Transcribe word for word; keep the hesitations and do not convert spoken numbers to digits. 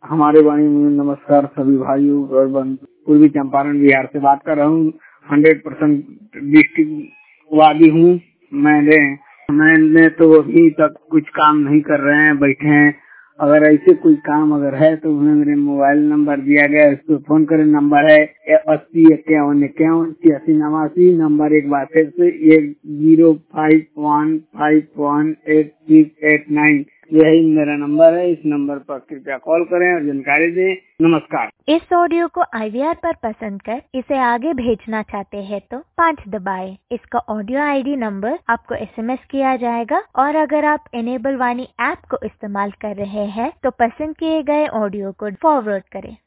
हमारे वाणी में नमस्कार सभी भाइयों और बंधु। पूर्वी चंपारण बिहार से बात कर रहा हूँ। हंड्रेड परसेंट डिस्ट्रिक्ट वादी हूँ। मैंने मैंने तो अभी तक कुछ काम नहीं कर रहे हैं, बैठे हैं। अगर ऐसे कोई काम अगर है तो उन्हें मेरे मोबाइल नंबर दिया गया है, इस पर फोन करें। नंबर है अस्सी इक्यावन इक्यावन छियासी नवासी। नंबर एक बार फिर से एक zero five one five one eight six eight nine. यही मेरा नंबर है। इस नंबर पर कृपया कॉल करें और जानकारी दें। नमस्कार। इस ऑडियो को आई वी आर पर पसंद कर इसे आगे भेजना चाहते हैं तो पाँच दबाएं। इसका ऑडियो आई डी नंबर आपको एस एम एस किया जाएगा और अगर आप इनेबल वाणी ऐप को इस्तेमाल कर रहे हैं तो पसंद किए गए ऑडियो को फॉरवर्ड करें।